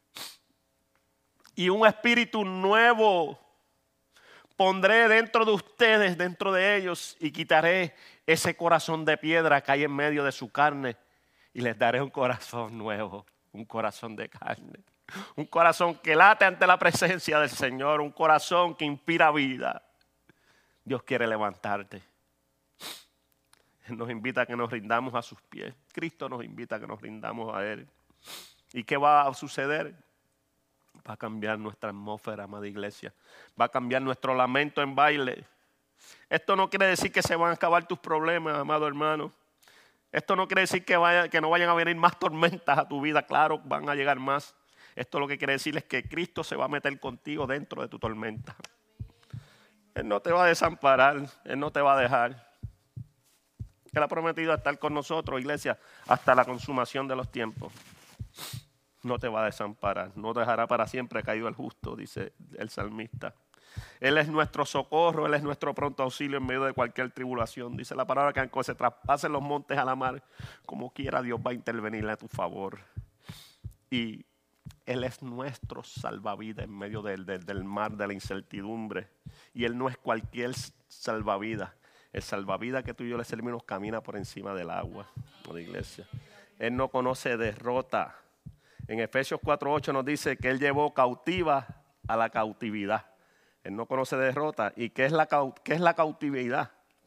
y un espíritu nuevo. Pondré dentro de ustedes, dentro de ellos, y quitaré ese corazón de piedra que hay en medio de su carne. Y les daré un corazón nuevo, un corazón de carne. Un corazón que late ante la presencia del Señor, un corazón que inspira vida. Dios quiere levantarte. Él nos invita a que nos rindamos a sus pies. Cristo nos invita a que nos rindamos a Él. ¿Y qué va a suceder? Va a cambiar nuestra atmósfera, amada iglesia. Va a cambiar nuestro lamento en baile. Esto no quiere decir que se van a acabar tus problemas, amado hermano. Esto no quiere decir que no vayan a venir más tormentas a tu vida. Claro, van a llegar más. Esto lo que quiere decir es que Cristo se va a meter contigo dentro de tu tormenta. Él no te va a desamparar. Él no te va a dejar. Él ha prometido estar con nosotros, iglesia, hasta la consumación de los tiempos. No te va a desamparar, no dejará para siempre caído el justo, dice el salmista. Él es nuestro socorro, Él es nuestro pronto auxilio en medio de cualquier tribulación. Dice la palabra que aunque se traspasen los montes a la mar, como quiera Dios va a intervenir a tu favor. Y Él es nuestro salvavidas en medio del mar de la incertidumbre. Y Él no es cualquier salvavidas. El salvavidas que tú y yo le servimos camina por encima del agua, de la iglesia. Él no conoce derrota. En Efesios 4:8 nos dice que Él llevó cautiva a la cautividad. Él no conoce derrota. ¿Y qué es la cautividad? ¿Qué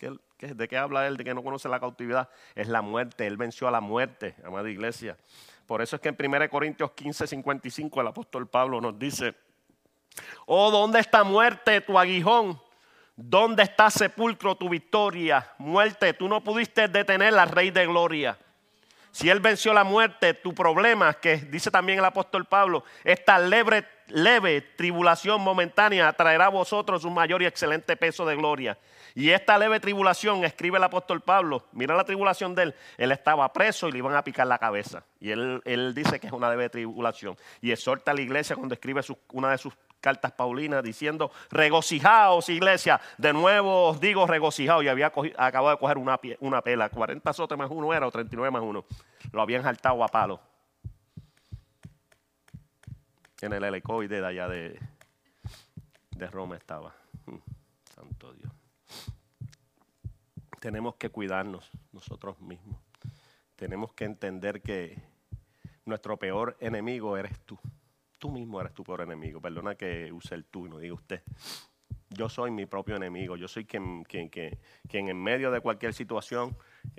¿De qué habla él? De que no conoce la cautividad. Es la muerte. Él venció a la muerte, amada iglesia. Por eso es que en 1 Corintios 15:55 el apóstol Pablo nos dice: oh, ¿dónde está muerte tu aguijón? ¿Dónde está sepulcro tu victoria? Muerte, tú no pudiste detener al Rey de Gloria. Si Él venció la muerte, tu problema, que dice también el apóstol Pablo, esta leve tribulación momentánea traerá a vosotros un mayor y excelente peso de gloria. Y esta leve tribulación, escribe el apóstol Pablo, mira la tribulación de él estaba preso y le iban a picar la cabeza. Y él dice que es una leve tribulación. Y exhorta a la iglesia cuando escribe una de sus cartas paulinas diciendo: regocijaos, iglesia. De nuevo os digo regocijaos. Y acabado de coger una pela. 40 azotes más uno era, o 39 más uno. Lo habían jaltado a palo en el helicoide de allá de Roma estaba. Santo Dios. Tenemos que cuidarnos nosotros mismos. Tenemos que entender que nuestro peor enemigo eres tú. Tú mismo eres tu peor enemigo. Perdona que use el tú y no diga usted. Yo soy mi propio enemigo. Yo soy quien en medio de cualquier situación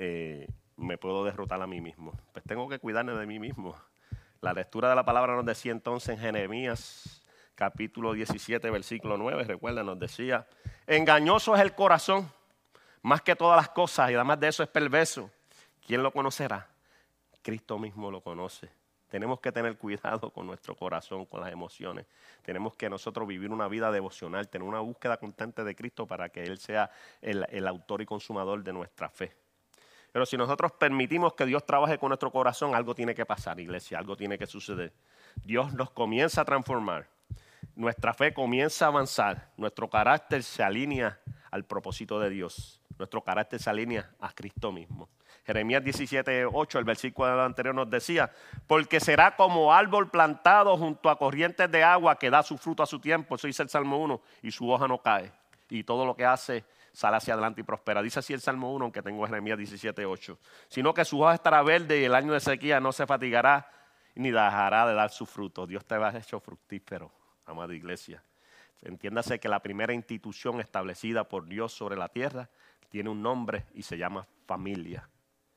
me puedo derrotar a mí mismo. Pues tengo que cuidarme de mí mismo. La lectura de la palabra nos decía entonces en Jeremías capítulo 17, versículo 9. Recuerda, nos decía: engañoso es el corazón más que todas las cosas, y además de eso es perverso. ¿Quién lo conocerá? Cristo mismo lo conoce. Tenemos que tener cuidado con nuestro corazón, con las emociones. Tenemos que nosotros vivir una vida devocional, tener una búsqueda constante de Cristo para que Él sea el autor y consumador de nuestra fe. Pero si nosotros permitimos que Dios trabaje con nuestro corazón, algo tiene que pasar, iglesia, algo tiene que suceder. Dios nos comienza a transformar, nuestra fe comienza a avanzar, nuestro carácter se alinea al propósito de Dios, nuestro carácter se alinea a Cristo mismo. Jeremías 17:8, el versículo anterior nos decía: porque será como árbol plantado junto a corrientes de agua que da su fruto a su tiempo. Eso dice el Salmo 1, y su hoja no cae. Y todo lo que hace sale hacia adelante y prospera. Dice así el Salmo 1, aunque tengo Jeremías 17:8. Sino que su hoja estará verde y el año de sequía no se fatigará ni dejará de dar su fruto. Dios te ha hecho fructífero, amada iglesia. Entiéndase que la primera institución establecida por Dios sobre la tierra tiene un nombre y se llama familia.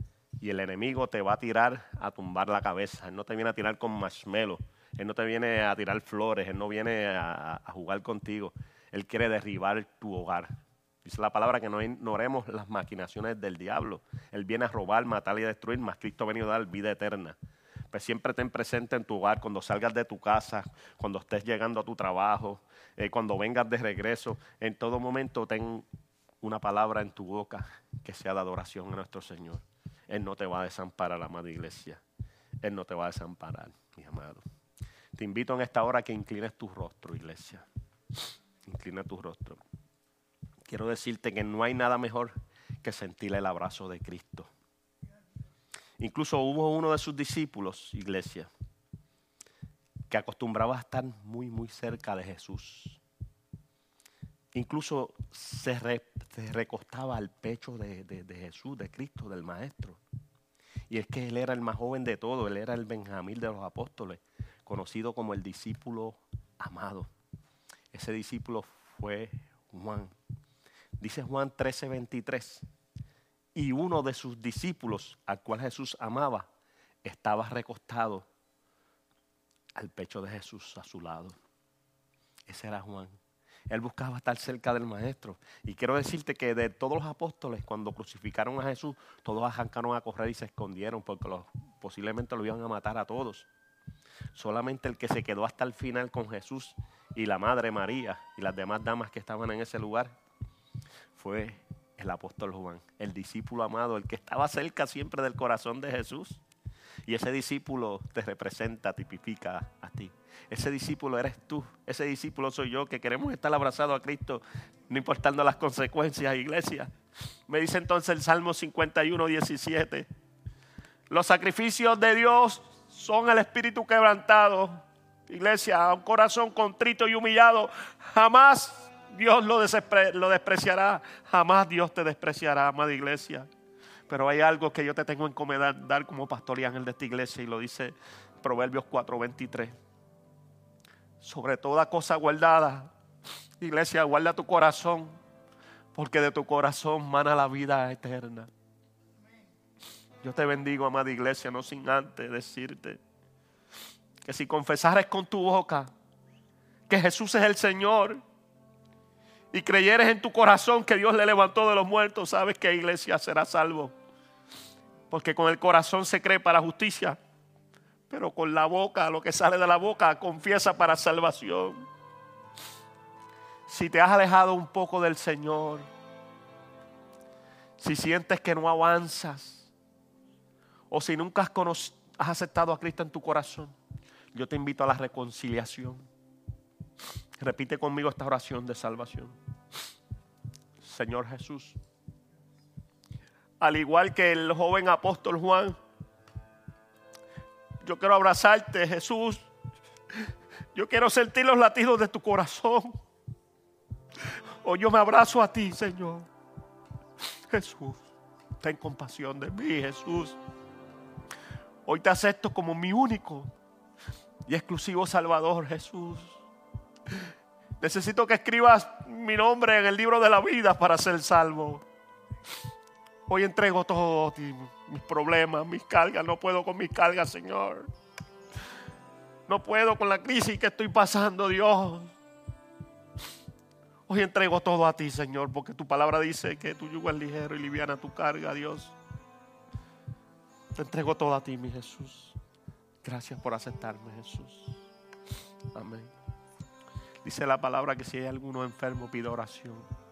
Y el enemigo te va a tirar a tumbar la cabeza. Él no te viene a tirar con marshmallow. Él no te viene a tirar flores. Él no viene a jugar contigo. Él quiere derribar tu hogar. Dice la palabra que no ignoremos las maquinaciones del diablo. Él viene a robar, matar y destruir, mas Cristo ha venido a dar vida eterna. Pues siempre ten presente en tu hogar, cuando salgas de tu casa, cuando estés llegando a tu trabajo, cuando vengas de regreso, en todo momento ten una palabra en tu boca que sea de adoración a nuestro Señor. Él no te va a desamparar, amada iglesia. Él no te va a desamparar, mi amado. Te invito en esta hora a que inclines tu rostro, iglesia. Inclina tu rostro. Quiero decirte que no hay nada mejor que sentir el abrazo de Cristo. Incluso hubo uno de sus discípulos, iglesia, que acostumbraba a estar muy, muy cerca de Jesús. Incluso se recostaba al pecho de Jesús, de Cristo, del Maestro. Y es que él era el más joven de todos, él era el Benjamín de los apóstoles, conocido como el discípulo amado. Ese discípulo fue Juan. Dice Juan 13:23. Y uno de sus discípulos, al cual Jesús amaba, estaba recostado al pecho de Jesús, a su lado. Ese era Juan. Él buscaba estar cerca del Maestro. Y quiero decirte que de todos los apóstoles, cuando crucificaron a Jesús, todos arrancaron a correr y se escondieron porque posiblemente lo iban a matar a todos. Solamente el que se quedó hasta el final con Jesús y la Madre María y las demás damas que estaban en ese lugar fue el apóstol Juan, el discípulo amado, el que estaba cerca siempre del corazón de Jesús. Y ese discípulo te representa, tipifica a ti. Ese discípulo eres tú, ese discípulo soy yo, que queremos estar abrazados a Cristo, no importando las consecuencias, iglesia. Me dice entonces el Salmo 51:17. Los sacrificios de Dios son el espíritu quebrantado. Iglesia, a un corazón contrito y humillado, jamás Dios lo despreciará. Jamás Dios te despreciará, amada iglesia. Pero hay algo que yo te tengo encomendar como pastor y ángel de esta iglesia, y lo dice Proverbios 4:23. Sobre toda cosa guardada, iglesia, guarda tu corazón, porque de tu corazón mana la vida eterna. Yo te bendigo, amada iglesia, no sin antes decirte que si confesares con tu boca que Jesús es el Señor y creyeres en tu corazón que Dios le levantó de los muertos, sabes que, iglesia, serás salvo. Porque con el corazón se cree para justicia, pero con la boca, lo que sale de la boca, confiesa para salvación. Si te has alejado un poco del Señor, si sientes que no avanzas, o si nunca has aceptado a Cristo en tu corazón, yo te invito a la reconciliación. Repite conmigo esta oración de salvación. Señor Jesús, al igual que el joven apóstol Juan, yo quiero abrazarte, Jesús. Yo quiero sentir los latidos de tu corazón. Hoy yo me abrazo a ti, Señor. Jesús, ten compasión de mí, Jesús. Hoy te acepto como mi único y exclusivo Salvador, Jesús. Necesito que escribas mi nombre en el libro de la vida para ser salvo. Hoy entrego todo a ti, mis problemas, mis cargas. No puedo con mis cargas, Señor. No puedo con la crisis que estoy pasando, Dios. Hoy entrego todo a ti, Señor, porque tu palabra dice que tu yugo es ligero y liviana tu carga, Dios. Te entrego todo a ti, mi Jesús. Gracias por aceptarme, Jesús. Amén. Dice la palabra que si hay alguno enfermo, pida oración.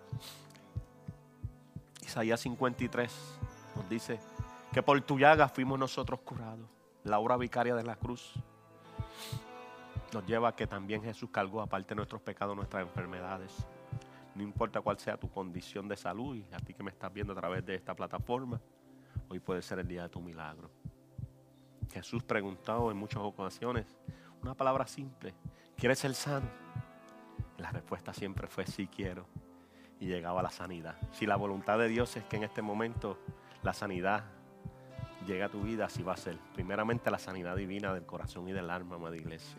Isaías 53 nos dice que por tu llaga fuimos nosotros curados. La obra vicaria de la cruz nos lleva a que también Jesús cargó, aparte de nuestros pecados, nuestras enfermedades. No importa cuál sea tu condición de salud, y a ti que me estás viendo a través de esta plataforma, hoy puede ser el día de tu milagro. Jesús preguntó en muchas ocasiones una palabra simple: ¿quieres ser sano? La respuesta siempre fue sí quiero. Y llegaba la sanidad. Si la voluntad de Dios es que en este momento la sanidad llegue a tu vida, así va a ser. Primeramente la sanidad divina del corazón y del alma, amada iglesia.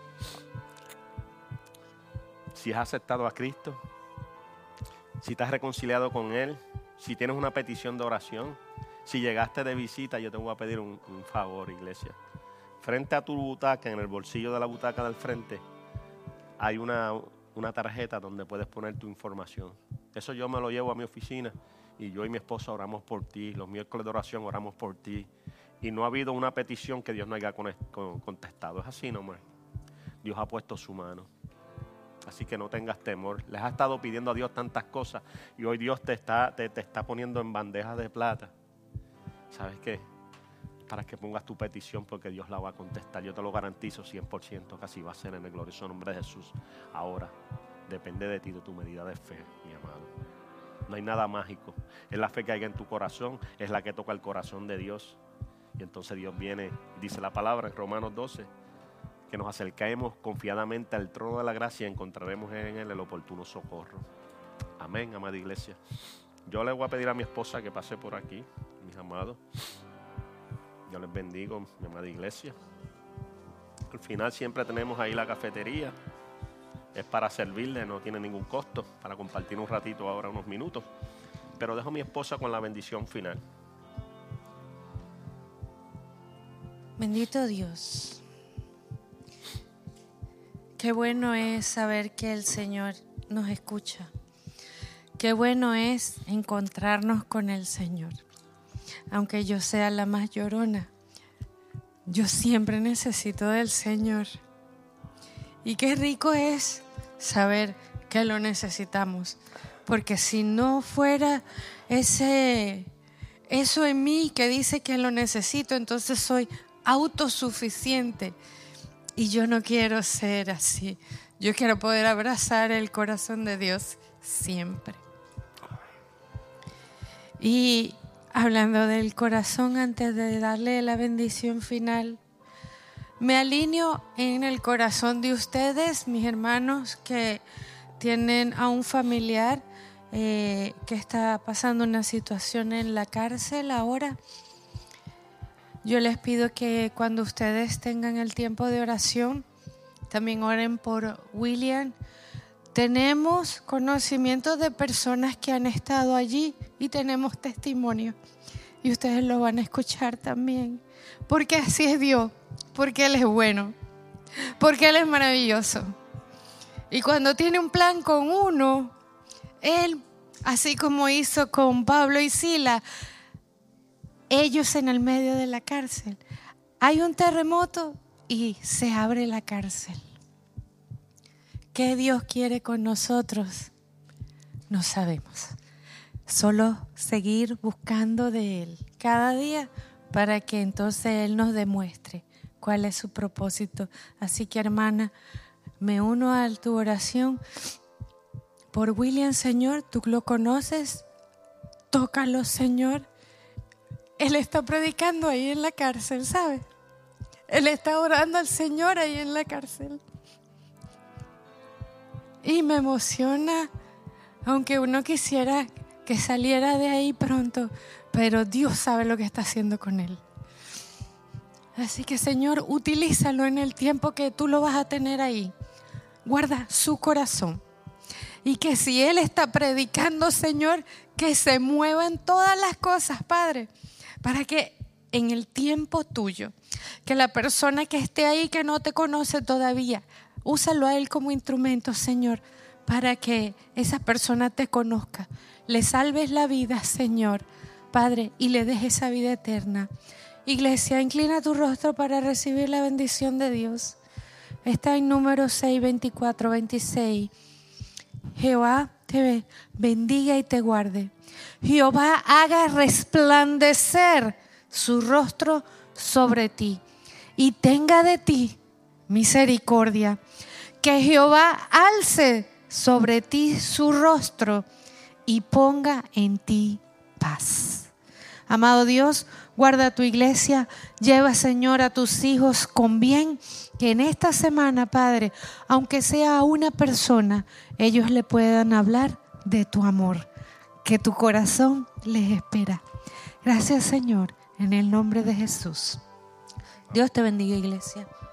Si has aceptado a Cristo, si te has reconciliado con Él, si tienes una petición de oración, si llegaste de visita, yo te voy a pedir un favor, iglesia. Frente a tu butaca, en el bolsillo de la butaca del frente, hay una tarjeta donde puedes poner tu información. Eso yo me lo llevo a mi oficina y yo y mi esposa oramos por ti. Los miércoles de oración oramos por ti. Y no ha habido una petición que Dios no haya contestado. Es así nomás. Dios ha puesto su mano. Así que no tengas temor. Les has estado pidiendo a Dios tantas cosas y hoy Dios te está poniendo en bandejas de plata. ¿Sabes qué? Para que pongas tu petición, porque Dios la va a contestar. Yo te lo garantizo 100% que así va a ser, en el glorioso nombre de Jesús. Ahora, depende de ti, de tu medida de fe, mi amado. No hay nada mágico. Es la fe que hay en tu corazón, es la que toca el corazón de Dios. Y entonces Dios viene, dice la palabra en Romanos 12, que nos acerquemos confiadamente al trono de la gracia y encontraremos en Él el oportuno socorro. Amén, amada iglesia. Yo le voy a pedir a mi esposa que pase por aquí, mis amados. Yo les bendigo, mi amada iglesia. Al final siempre tenemos ahí la cafetería. Es para servirle, no tiene ningún costo. Para compartir un ratito ahora, unos minutos. Pero dejo a mi esposa con la bendición final. Bendito Dios. Qué bueno es saber que el Señor nos escucha. Qué bueno es encontrarnos con el Señor. Aunque yo sea la más llorona, yo siempre necesito del Señor. Y qué rico es saber que lo necesitamos. Porque si no fuera eso en mí que dice que lo necesito, entonces soy autosuficiente. Y yo no quiero ser así. Yo quiero poder abrazar el corazón de Dios siempre. Y hablando del corazón, antes de darle la bendición final, me alineo en el corazón de ustedes, mis hermanos, que tienen a un familiar que está pasando una situación en la cárcel ahora. Yo les pido que cuando ustedes tengan el tiempo de oración, también oren por William. Tenemos conocimiento de personas que han estado allí y tenemos testimonio. Y ustedes lo van a escuchar también. Porque así es Dios. Porque Él es bueno. Porque Él es maravilloso. Y cuando tiene un plan con uno, Él, así como hizo con Pablo y Silas, ellos en el medio de la cárcel, hay un terremoto y se abre la cárcel. ¿Qué Dios quiere con nosotros? No sabemos. Solo seguir buscando de Él cada día para que entonces Él nos demuestre cuál es su propósito. Así que, hermana, me uno a tu oración por William, Señor. Tú lo conoces. Tócalo, Señor. Él está predicando ahí en la cárcel, ¿sabes? Él está orando al Señor ahí en la cárcel. Y me emociona, aunque uno quisiera que saliera de ahí pronto, pero Dios sabe lo que está haciendo con él. Así que, Señor, utilízalo en el tiempo que tú lo vas a tener ahí. Guarda su corazón. Y que si Él está predicando, Señor, que se muevan todas las cosas, Padre, para que en el tiempo tuyo, que la persona que esté ahí que no te conoce todavía, úsalo a Él como instrumento, Señor, para que esa persona te conozca. Le salves la vida, Señor, Padre, y le des esa vida eterna. Iglesia, inclina tu rostro para recibir la bendición de Dios. Está en Números 6, 24, 26. Jehová te bendiga y te guarde. Jehová haga resplandecer su rostro sobre ti y tenga de ti misericordia. Que Jehová alce sobre ti su rostro y ponga en ti paz. Amado Dios, guarda tu iglesia, lleva, Señor, a tus hijos con bien, que en esta semana, Padre, aunque sea una persona, ellos le puedan hablar de tu amor, que tu corazón les espera. Gracias, Señor, en el nombre de Jesús. Dios te bendiga, iglesia.